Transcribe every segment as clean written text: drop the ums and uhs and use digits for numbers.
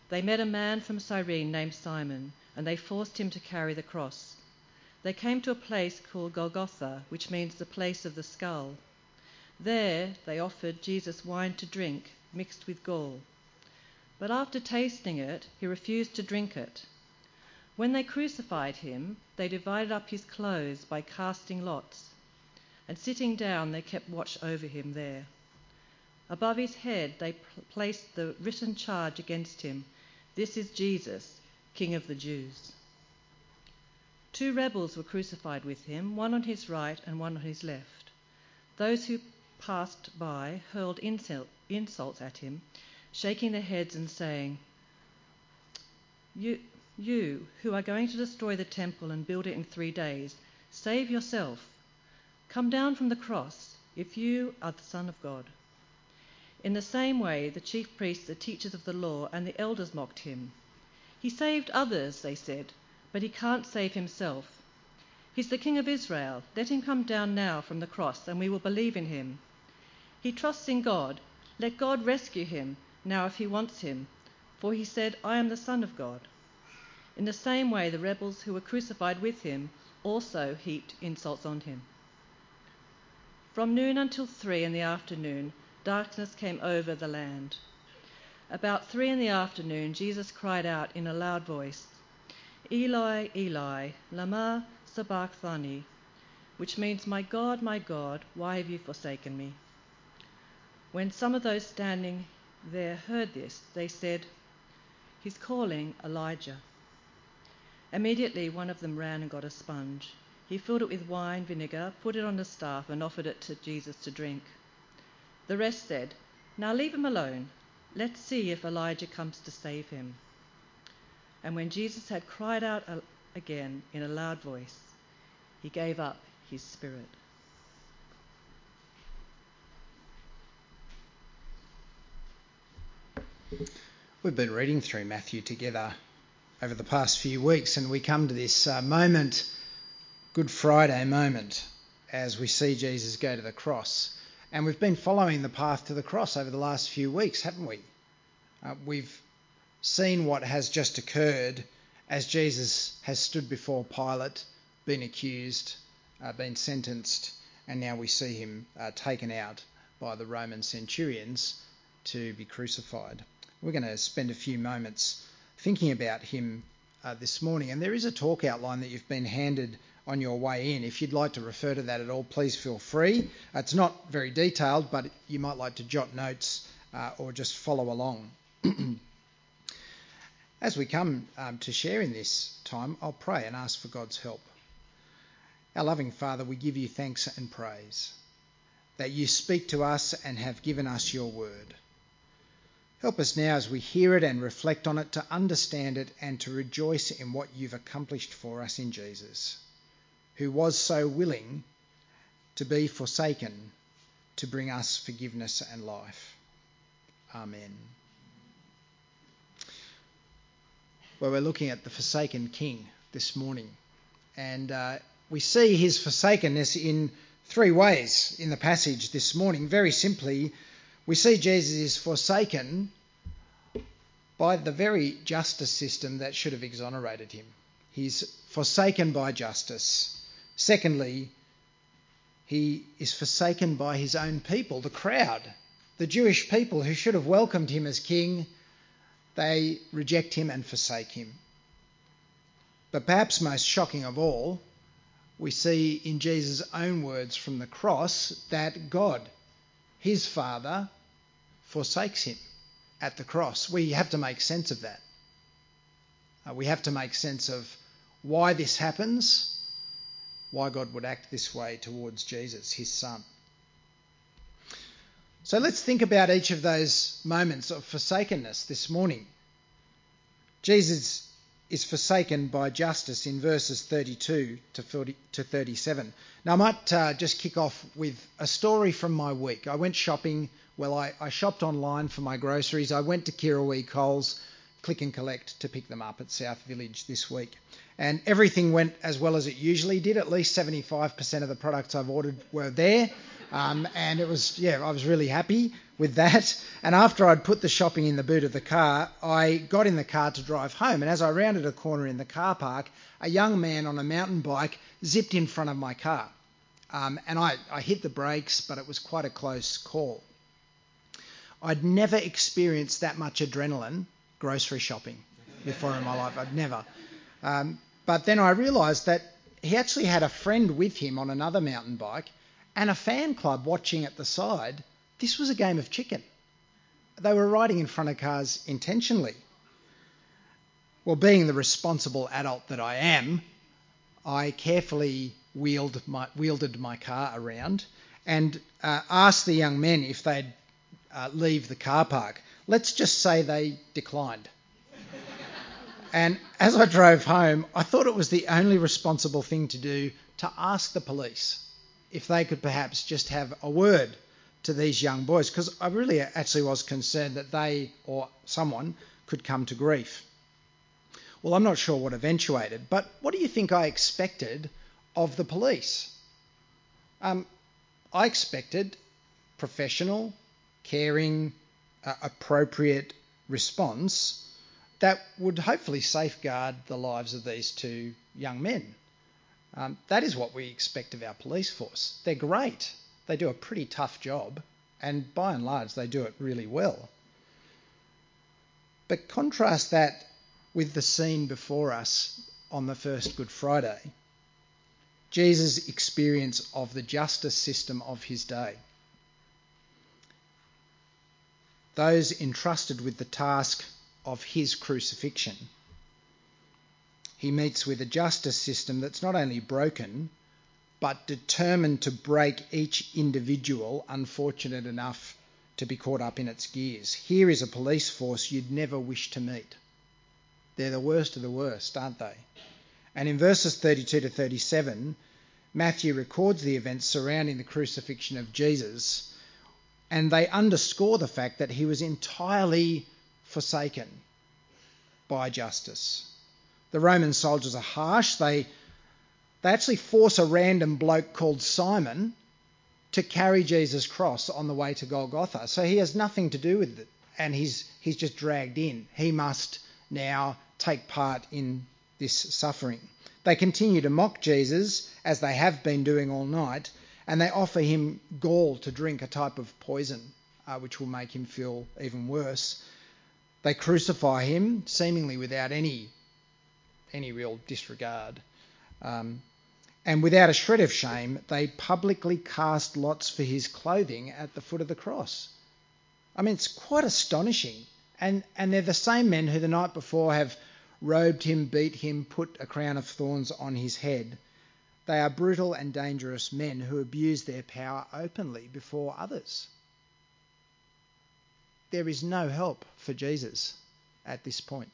they met a man from Cyrene named Simon, and they forced him to carry the cross. They came to a place called Golgotha, which means the place of the skull. There they offered Jesus wine to drink, mixed with gall. But after tasting it, he refused to drink it. When they crucified him, they divided up his clothes by casting lots, and sitting down they kept watch over him there. Above his head they placed the written charge against him, "This is Jesus, King of the Jews." 2 rebels were crucified with him, one on his right and one on his left. Those who passed by hurled insults at him, shaking their heads and saying, You who are going to destroy the temple and build it in 3 days, save yourself. Come down from the cross if you are the Son of God." In the same way, the chief priests, the teachers of the law, and the elders mocked him. "He saved others," they said, "but he can't save himself. He's the King of Israel. Let him come down now from the cross and we will believe in him. He trusts in God. Let God rescue him now if he wants him, for he said, 'I am the Son of God.'" In the same way, the rebels who were crucified with him also heaped insults on him. From noon until 3 in the afternoon, darkness came over the land. About 3 in the afternoon, Jesus cried out in a loud voice, "Eli, Eli, lama sabachthani," which means, my God, why have you forsaken me?" When some of those standing there heard this, they said, "He's calling Elijah." Immediately one of them ran and got a sponge. He filled it with wine vinegar, put it on a staff, and offered it to Jesus to drink. The rest said, "Now leave him alone. Let's see if Elijah comes to save him." And when Jesus had cried out again in a loud voice, he gave up his spirit. We've been reading through Matthew together over the past few weeks, and we come to this moment, Good Friday moment, as we see Jesus go to the cross. And we've been following the path to the cross over the last few weeks, haven't we? We've seen what has just occurred as Jesus has stood before Pilate, been accused, been sentenced, and now we see him taken out by the Roman centurions to be crucified. We're going to spend a few moments thinking about him this morning, and there is a talk outline that you've been handed on your way in. If you'd like to refer to that at all, please feel free. It's not very detailed, but you might like to jot notes or just follow along. As we come to share in this time, I'll pray and ask for God's help. Our loving Father, we give you thanks and praise that you speak to us and have given us your word. Help us now as we hear it and reflect on it to understand it and to rejoice in what you've accomplished for us in Jesus, who was so willing to be forsaken to bring us forgiveness and life. Amen. Well, we're looking at the forsaken king this morning, and we see his forsakenness in 3 ways in the passage this morning. Very simply, we see Jesus is forsaken by the very justice system that should have exonerated him. He's forsaken by justice. Secondly, he is forsaken by his own people, the crowd, the Jewish people who should have welcomed him as king. They reject him and forsake him. But perhaps most shocking of all, we see in Jesus' own words from the cross that God, his Father, forsakes him at the cross. We have to make sense of that. We have to make sense of why this happens, why God would act this way towards Jesus, his son. So let's think about each of those moments of forsakenness this morning. Jesus is forsaken by justice in verses 32 to 37. Now I might just kick off with a story from my week. I went shopping. Well, I shopped online for my groceries. I went to Kirrawee Coles click and collect to pick them up at South Village this week. And everything went as well as it usually did. At least 75% of the products I've ordered were there. And it was, I was really happy with that. And after I'd put the shopping in the boot of the car, I got in the car to drive home. And as I rounded a corner in the car park, a young man on a mountain bike zipped in front of my car. And I hit the brakes, but it was quite a close call. I'd never experienced that much adrenaline grocery shopping before in my life. I'd never. But then I realised that he actually had a friend with him on another mountain bike and a fan club watching at the side. This was a game of chicken. They were riding in front of cars intentionally. Well, being the responsible adult that I am, I carefully wheeled my car around and asked the young men if they'd leave the car park. Let's just say they declined. And as I drove home, I thought it was the only responsible thing to do to ask the police if they could perhaps just have a word to these young boys, because I really actually was concerned that they or someone could come to grief. Well, I'm not sure what eventuated, but what do you think I expected of the police? I expected professional, caring, appropriate response that would hopefully safeguard the lives of these two young men. That is what we expect of our police force. They're great. They do a pretty tough job, and by and large, they do it really well. But contrast that with the scene before us on the first Good Friday, Jesus' experience of the justice system of his day. Those entrusted with the task of his crucifixion. He meets with a justice system that's not only broken, but determined to break each individual unfortunate enough to be caught up in its gears. Here is a police force you'd never wish to meet. They're the worst of the worst, aren't they? And in verses 32 to 37, Matthew records the events surrounding the crucifixion of Jesus, and they underscore the fact that he was entirely forsaken by justice. The Roman soldiers are harsh. They actually force a random bloke called Simon to carry Jesus' cross on the way to Golgotha. So he has nothing to do with it, and he's just dragged in. He must now take part in this suffering. They continue to mock Jesus, as they have been doing all night, and they offer him gall to drink, a type of poison, which will make him feel even worse. They crucify him, seemingly without any real disregard. And without a shred of shame, they publicly cast lots for his clothing at the foot of the cross. I mean, it's quite astonishing. And they're the same men who the night before have robed him, beat him, put a crown of thorns on his head. They are brutal and dangerous men who abuse their power openly before others. There is no help for Jesus at this point.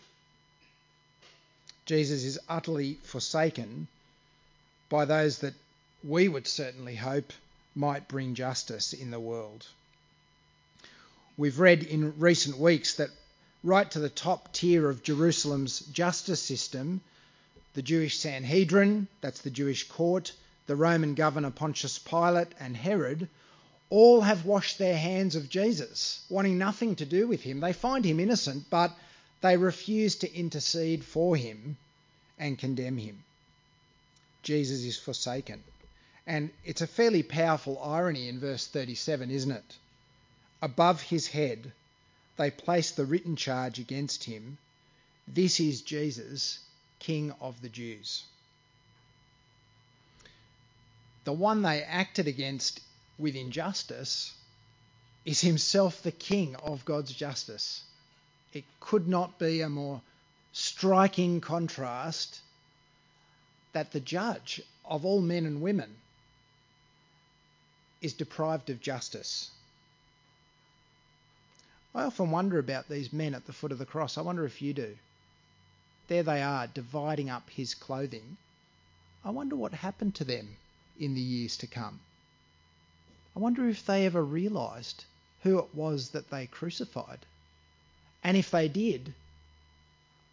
Jesus is utterly forsaken by those that we would certainly hope might bring justice in the world. We've read in recent weeks that right to the top tier of Jerusalem's justice system, the Jewish Sanhedrin, that's the Jewish court, the Roman governor Pontius Pilate and Herod, all have washed their hands of Jesus, wanting nothing to do with him. They find him innocent, but they refuse to intercede for him and condemn him. Jesus is forsaken. And it's a fairly powerful irony in verse 37, isn't it? Above his head, they place the written charge against him. This is Jesus, King of the Jews. The one they acted against with injustice is himself the King of God's justice. It could not be a more striking contrast that the judge of all men and women is deprived of justice. I often wonder about these men at the foot of the cross. I wonder if you do. There they are, dividing up his clothing. I wonder what happened to them in the years to come. I wonder if they ever realised who it was that they crucified. And if they did,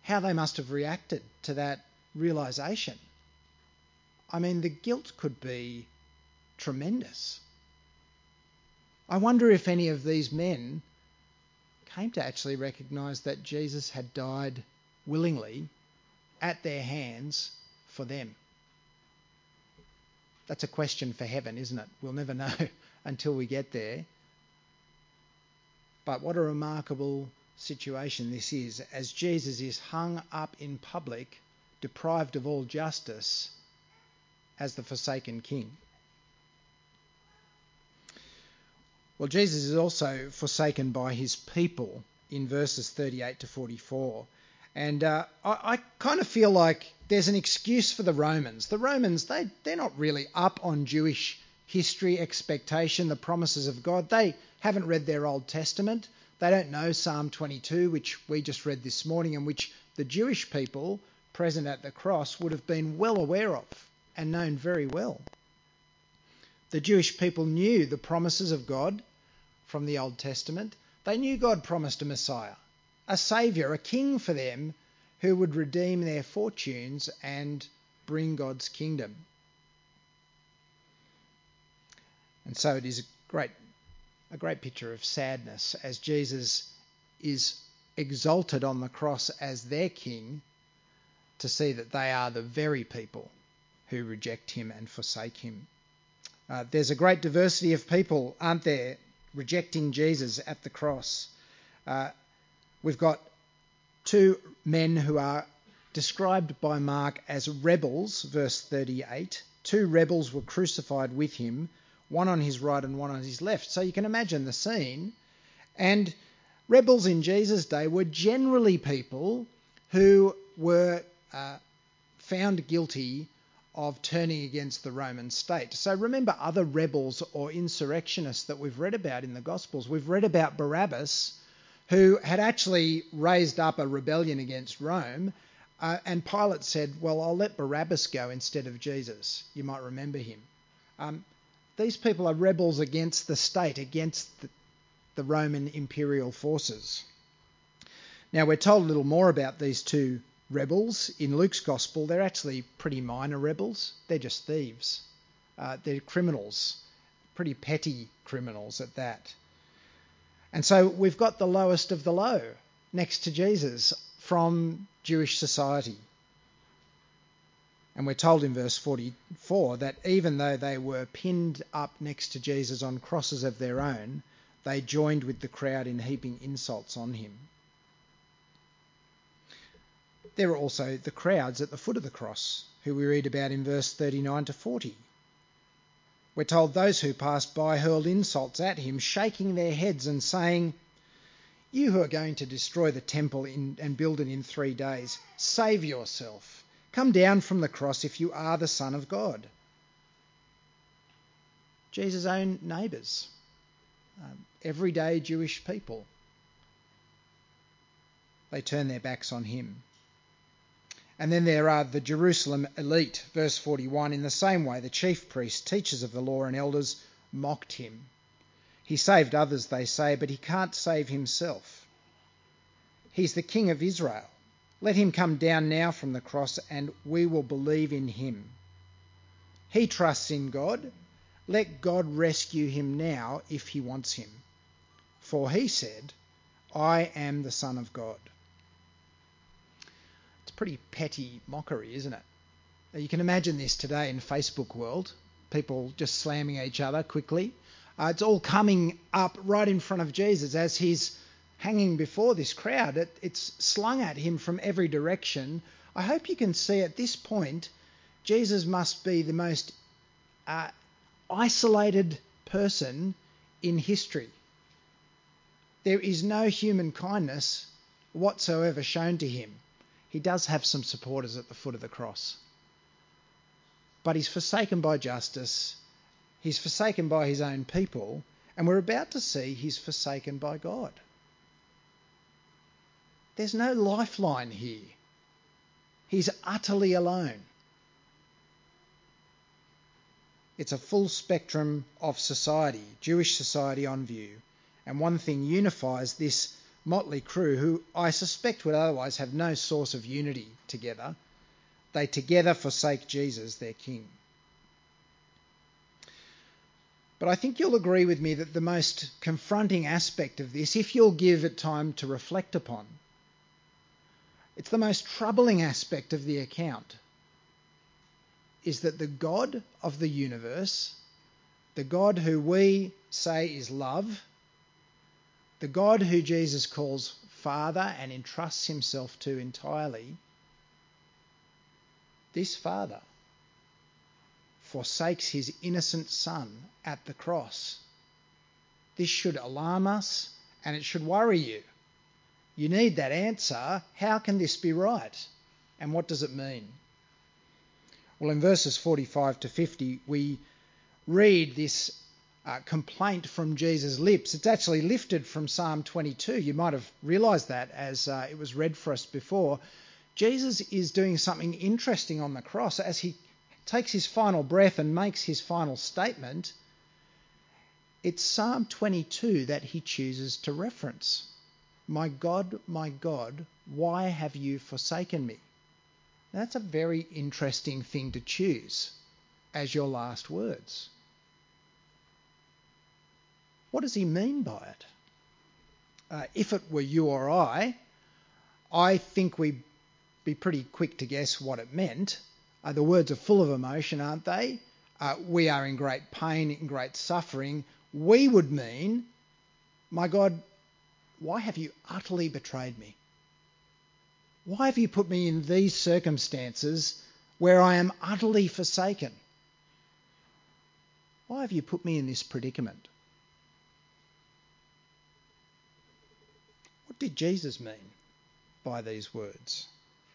how they must have reacted to that realisation. I mean, the guilt could be tremendous. I wonder if any of these men came to actually recognise that Jesus had died willingly at their hands for them. That's a question for heaven, isn't it? We'll never know until we get there. But what a remarkable situation this is, as Jesus is hung up in public, deprived of all justice, as the forsaken king. Well, Jesus is also forsaken by his people in verses 38 to 44. And I kind of feel like there's an excuse for the Romans. The Romans, they're not really up on Jewish history, expectation, the promises of God. They haven't read their Old Testament. They don't know Psalm 22, which we just read this morning, and which the Jewish people present at the cross would have been well aware of and known very well. The Jewish people knew the promises of God from the Old Testament. They knew God promised a Messiah, a Saviour, a King for them who would redeem their fortunes and bring God's kingdom. And so it is a great picture of sadness as Jesus is exalted on the cross as their King, to see that they are the very people who reject him and forsake him. There's a great diversity of people, aren't there, rejecting Jesus at the cross. We've got two men who are described by Mark as rebels, verse 38. Two rebels were crucified with him, one on his right and one on his left. So you can imagine the scene. And rebels in Jesus' day were generally people who were found guilty of turning against the Roman state. So remember other rebels or insurrectionists that we've read about in the Gospels. We've read about Barabbas, who had actually raised up a rebellion against Rome, and Pilate said, well, I'll let Barabbas go instead of Jesus. You might remember him. These people are rebels against the state, against the Roman imperial forces. Now, we're told a little more about these two rebels in Luke's Gospel. They're actually pretty minor rebels. They're just thieves. They're criminals, pretty petty criminals at that. And so we've got the lowest of the low next to Jesus from Jewish society. And we're told in verse 44 that even though they were pinned up next to Jesus on crosses of their own, they joined with the crowd in heaping insults on him. There are also the crowds at the foot of the cross, who we read about in verse 39 to 40. We're told those who passed by hurled insults at him, shaking their heads and saying, "You who are going to destroy the temple and build it in 3 days, save yourself. Come down from the cross if you are the Son of God." Jesus' own neighbours, everyday Jewish people, they turn their backs on him. And then there are the Jerusalem elite, verse 41. In the same way, the chief priests, teachers of the law and elders mocked him. He saved others, they say, but he can't save himself. He's the King of Israel. Let him come down now from the cross and we will believe in him. He trusts in God. Let God rescue him now if he wants him. For he said, "I am the Son of God." It's pretty petty mockery, isn't it? You can imagine this today in Facebook world, people just slamming each other quickly. It's all coming up right in front of Jesus as he's hanging before this crowd. It's slung at him from every direction. I hope you can see at this point, Jesus must be the most isolated person in history. There is no human kindness whatsoever shown to him. He does have some supporters at the foot of the cross. But he's forsaken by justice. He's forsaken by his own people. And we're about to see he's forsaken by God. There's no lifeline here. He's utterly alone. It's a full spectrum of society, Jewish society on view. And one thing unifies this motley crew who I suspect would otherwise have no source of unity together. They together forsake Jesus, their king. But I think you'll agree with me that the most confronting aspect of this, if you'll give it time to reflect upon, it's the most troubling aspect of the account, is that the God of the universe, the God who we say is love, the God who Jesus calls Father and entrusts himself to entirely, this Father forsakes his innocent Son at the cross. This should alarm us and it should worry you. You need that answer. How can this be right? And what does it mean? Well, in verses 45 to 50, we read this complaint from Jesus' lips. It's actually lifted from Psalm 22. You might have realised that as it was read for us before. Jesus is doing something interesting on the cross as he takes his final breath and makes his final statement. It's Psalm 22 that he chooses to reference. My God, why have you forsaken me? Now, that's a very interesting thing to choose as your last words. What does he mean by it? If it were you or I think we'd be pretty quick to guess what it meant. The words are full of emotion, aren't they? We are in great pain, in great suffering. We would mean, my God, why have you utterly betrayed me? Why have you put me in these circumstances where I am utterly forsaken? Why have you put me in this predicament? What did Jesus mean by these words?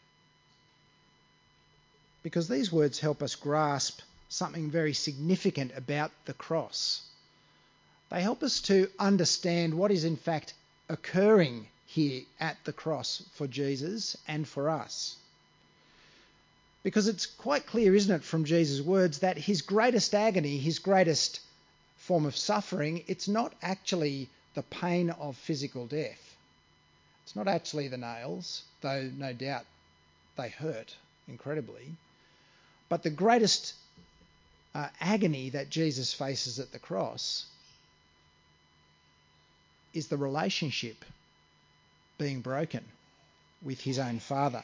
Because these words help us grasp something very significant about the cross. They help us to understand what is in fact occurring here at the cross for Jesus and for us. Because it's quite clear, isn't it, from Jesus' words, that his greatest agony, his greatest form of suffering, it's not actually the pain of physical death. It's not actually the nails, though no doubt they hurt incredibly. But the greatest agony that Jesus faces at the cross is the relationship being broken with his own Father.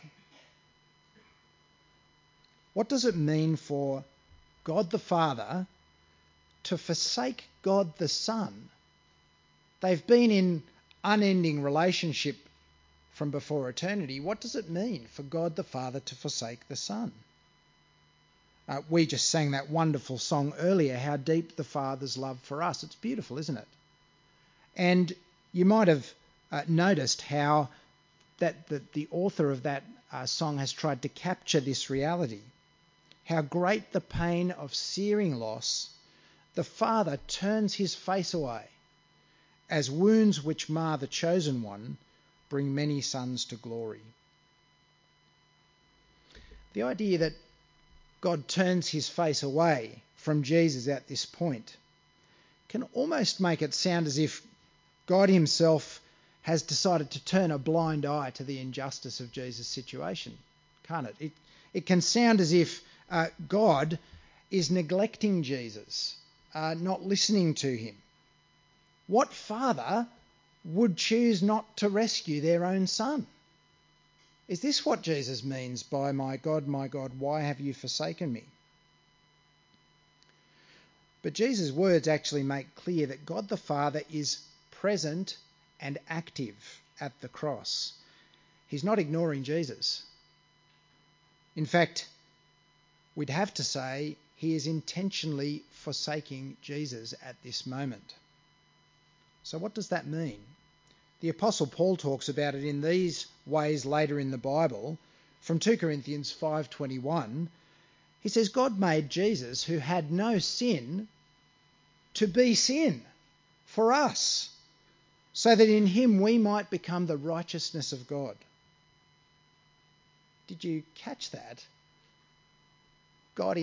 What does it mean for God the Father to forsake God the Son? They've been in unending relationship from before eternity. What does it mean for God the Father to forsake the Son? We just sang that wonderful song earlier, How Deep the Father's Love for Us. It's beautiful, isn't it? And you might have noticed how that the author of that song has tried to capture this reality. How great the pain of searing loss, the Father turns his face away, as wounds which mar the chosen one bring many sons to glory. The idea that God turns his face away from Jesus at this point can almost make it sound as if God himself has decided to turn a blind eye to the injustice of Jesus' situation, can't it? It can sound as if God is neglecting Jesus, not listening to him. What father would choose not to rescue their own son? Is this what Jesus means by my God, why have you forsaken me? But Jesus' words actually make clear that God the Father is present and active at the cross. He's not ignoring Jesus. In fact, we'd have to say he is intentionally forsaking Jesus at this moment. So what does that mean? The Apostle Paul talks about it in these ways later in the Bible. From 2 Corinthians 5:21, he says, God made Jesus, who had no sin, to be sin for us, so that in him we might become the righteousness of God. Did you catch that? God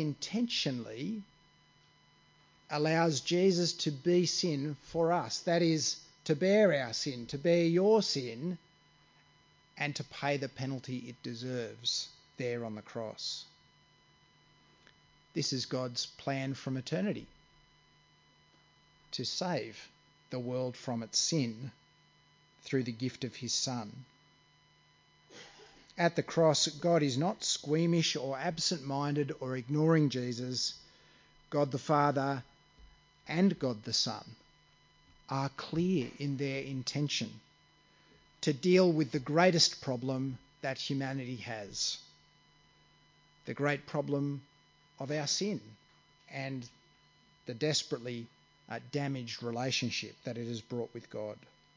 intentionally allows Jesus to be sin for us. That is, to bear our sin, to bear your sin, and to pay the penalty it deserves there on the cross. This is God's plan from eternity, to save the world from its sin through the gift of his Son. At the cross, God is not squeamish or absent-minded or ignoring Jesus. God the Father and God the Son are clear in their intention to deal with the greatest problem that humanity has, the great problem of our sin and the desperately damaged relationship that it has brought with God.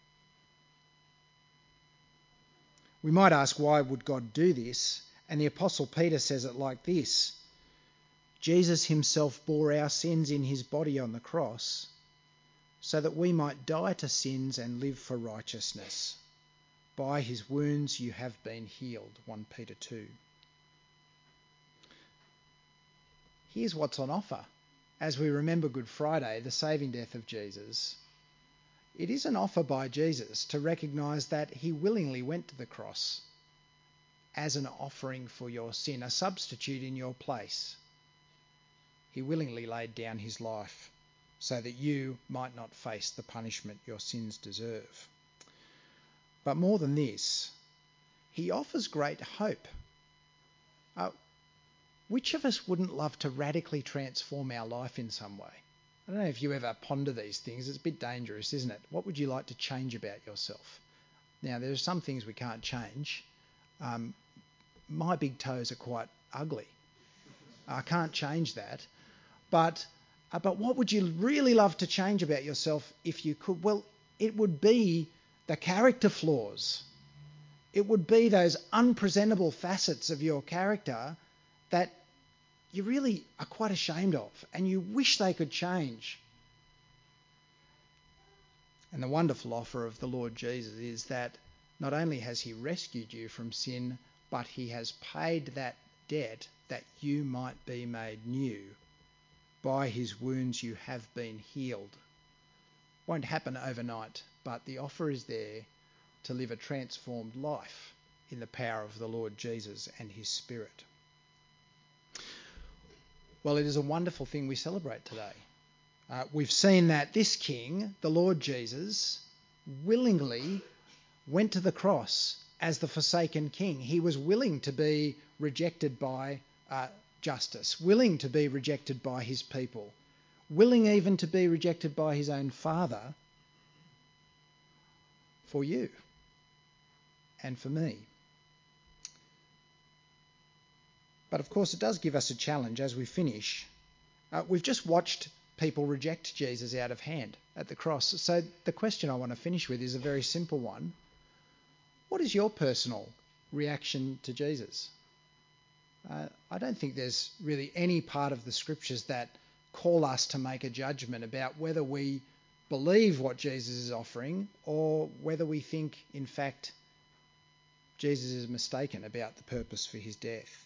We might ask, why would God do this? And the Apostle Peter says it like this: Jesus himself bore our sins in his body on the cross, so that we might die to sins and live for righteousness. By his wounds you have been healed. 1 Peter 2. Here's what's on offer as we remember Good Friday, the saving death of Jesus. It is an offer by Jesus to recognise that he willingly went to the cross as an offering for your sin, a substitute in your place. He willingly laid down his life so that you might not face the punishment your sins deserve. But more than this, he offers great hope. Which of us wouldn't love to radically transform our life in some way? I don't know if you ever ponder these things. It's a bit dangerous, isn't it? What would you like to change about yourself? Now, there are some things we can't change. My big toes are quite ugly. I can't change that. But what would you really love to change about yourself if you could? Well, it would be the character flaws. It would be those unpresentable facets of your character that you really are quite ashamed of and you wish they could change. And the wonderful offer of the Lord Jesus is that not only has he rescued you from sin, but he has paid that debt that you might be made new. By his wounds you have been healed. Won't happen overnight, but the offer is there to live a transformed life in the power of the Lord Jesus and his Spirit. Well, it is a wonderful thing we celebrate today. We've seen that this King, the Lord Jesus, willingly went to the cross as the forsaken King. He was willing to be rejected by justice, willing to be rejected by his people, willing even to be rejected by his own Father for you and for me. But of course it does give us a challenge as we finish. We've just watched people reject Jesus out of hand at the cross. So the question I want to finish with is a very simple one. What is your personal reaction to Jesus? I don't think there's really any part of the scriptures that call us to make a judgment about whether we believe what Jesus is offering or whether we think, in fact, Jesus is mistaken about the purpose for his death.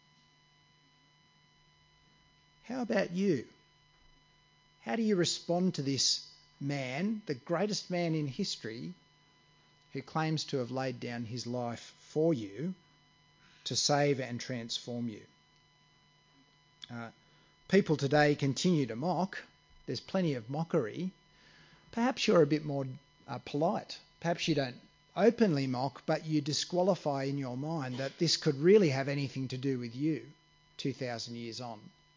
How about you? How do you respond to this man, the greatest man in history, who claims to have laid down his life for you to save and transform you? People today continue to mock. There's plenty of mockery. Perhaps you're a bit more polite. Perhaps you don't openly mock, but you disqualify in your mind that this could really have anything to do with you 2,000 years on.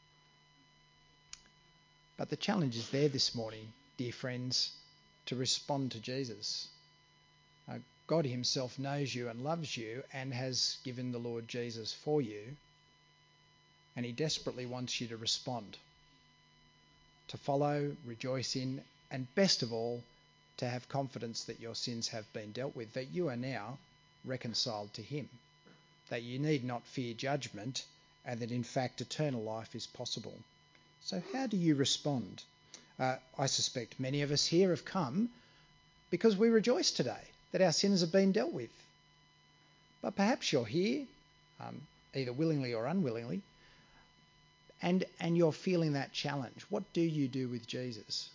But the challenge is there this morning, dear friends, to respond to Jesus. God himself knows you and loves you and has given the Lord Jesus for you. And he desperately wants you to respond, to follow, rejoice in, and best of all, to have confidence that your sins have been dealt with, that you are now reconciled to him, that you need not fear judgment, and that in fact eternal life is possible. So how do you respond? I suspect many of us here have come because we rejoice today that our sins have been dealt with. But perhaps you're here, either willingly or unwillingly, and you're feeling that challenge. What do you do with Jesus?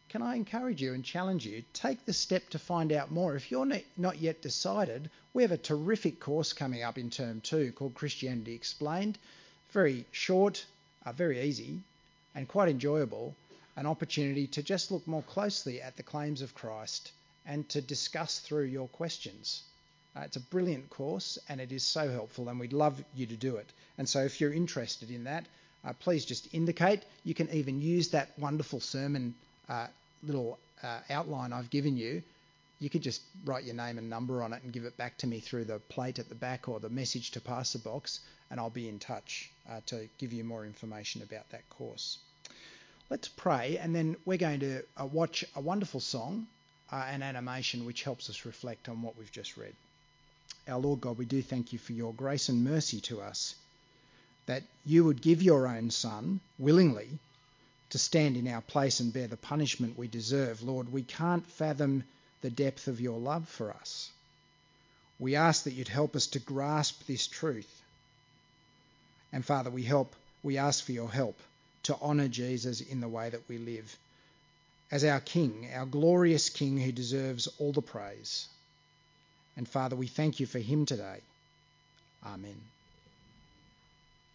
can I encourage you and challenge you, take the step to find out more. If you're not yet decided, we have a terrific course coming up in Term 2 called Christianity Explained. Very short, very easy and quite enjoyable. An opportunity to just look more closely at the claims of Christ and to discuss through your questions. It's a brilliant course and it is so helpful, and we'd love you to do it. And so if you're interested in that, please just indicate. You can even use that wonderful sermon little outline I've given you. You could just write your name and number on it and give it back to me through the plate at the back or the message to passer box, and I'll be in touch to give you more information about that course. Let's pray, and then we're going to watch a wonderful song, an animation which helps us reflect on what we've just read. Our Lord God, we do thank you for your grace and mercy to us, that you would give your own Son willingly to stand in our place and bear the punishment we deserve. Lord, we can't fathom the depth of your love for us. We ask that you'd help us to grasp this truth. And Father, we ask for your help to honour Jesus in the way that we live, as our King, our glorious King who deserves all the praise. And Father, we thank you for him today. Amen.